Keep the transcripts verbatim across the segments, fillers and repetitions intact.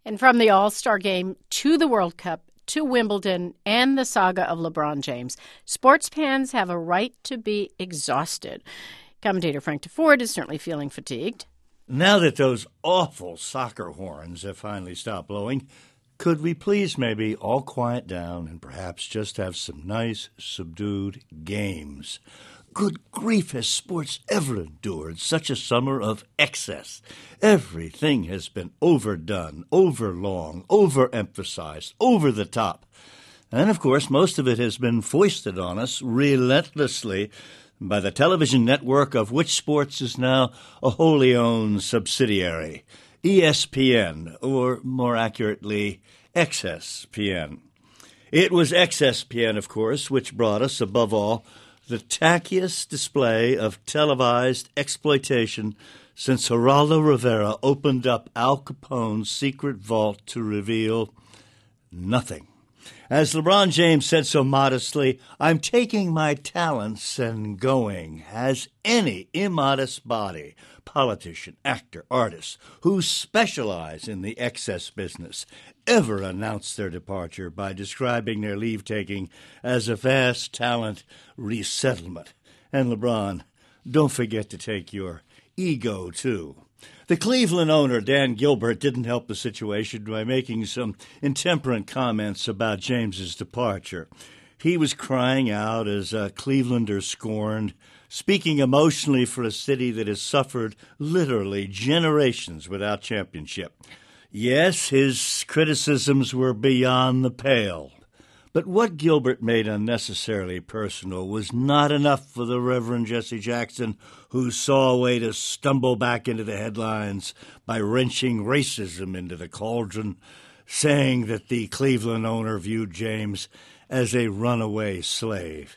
And from the All-Star Game to the World Cup to Wimbledon and the saga of LeBron James, sports fans have a right to be exhausted. Commentator Frank DeFord is certainly feeling fatigued. Now that those awful soccer horns have finally stopped blowing, could we please maybe all quiet down and perhaps just have some nice, subdued games? Good grief, has sports ever endured such a summer of excess? Everything has been overdone, overlong, overemphasized, over the top. And, of course, most of it has been foisted on us relentlessly by the television network of which sports is now a wholly owned subsidiary, E S P N, or more accurately, X S P N. It was X S P N, of course, which brought us, above all, the tackiest display of televised exploitation since Geraldo Rivera opened up Al Capone's secret vault to reveal nothing. As LeBron James said so modestly, I'm taking my talents and going. Has any immodest body, politician, actor, artist, who specialize in the excess business ever announced their departure by describing their leave-taking as a vast talent resettlement? And LeBron, don't forget to take your ego, too. The Cleveland owner, Dan Gilbert, didn't help the situation by making some intemperate comments about James's departure. He was crying out as a Clevelander scorned, speaking emotionally for a city that has suffered literally generations without championship. Yes, his criticisms were beyond the pale. But what Gilbert made unnecessarily personal was not enough for the Reverend Jesse Jackson, who saw a way to stumble back into the headlines by wrenching racism into the cauldron, saying that the Cleveland owner viewed James as a runaway slave.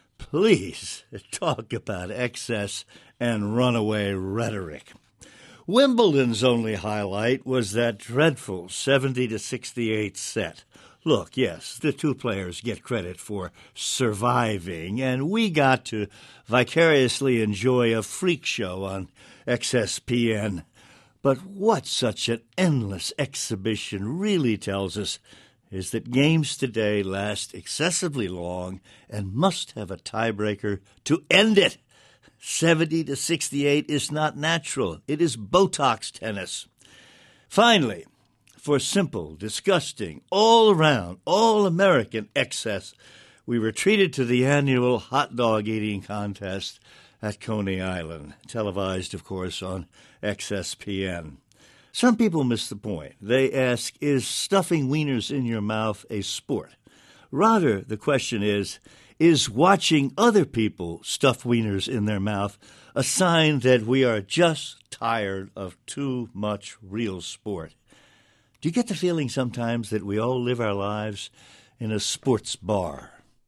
Please talk about excess and runaway rhetoric. Wimbledon's only highlight was that dreadful seventy to sixty-eight set. Look, yes, the two players get credit for surviving, and we got to vicariously enjoy a freak show on X S P N. But what such an endless exhibition really tells us is that games today last excessively long and must have a tiebreaker to end it. seventy to sixty-eight is not natural. It is Botox tennis. Finally, for simple, disgusting, all-around, all-American excess, we were treated to the annual hot dog eating contest at Coney Island, televised, of course, on X S P N. Some people miss the point. They ask, is stuffing wieners in your mouth a sport? Rather, the question is, is watching other people stuff wieners in their mouth a sign that we are just tired of too much real sport? Do you get the feeling sometimes that we all live our lives in a sports bar?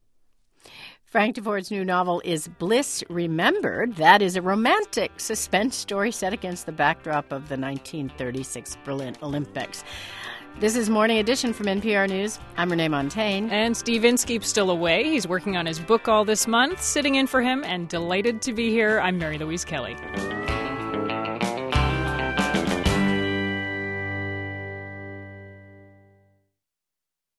Frank DeFord's new novel is Bliss Remembered. That is a romantic suspense story set against the backdrop of the nineteen thirty-six Berlin Olympics. This is Morning Edition from N P R News. I'm Renee Montagne. And Steve Inskeep's still away. He's working on his book all this month. Sitting in for him and delighted to be here, I'm Mary Louise Kelly.